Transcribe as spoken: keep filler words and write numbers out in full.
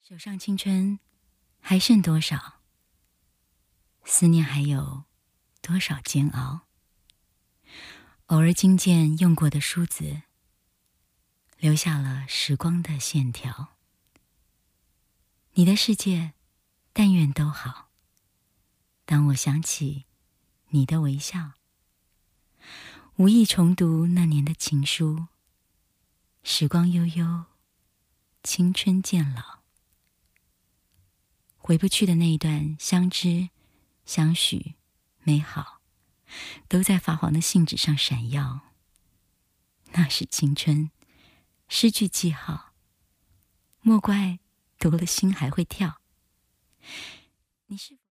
手上青春还剩多少？思念还有多少煎熬？偶尔惊见用过的梳子，留下了时光的线条。你的世界，但愿都好。当我想起你的微笑，无意重读那年的情书，时光悠悠，青春渐老。回不去的那一段相知、相许、美好，都在发黄的信纸上闪耀。那是青春，失去记号，莫怪读了心还会跳。你是否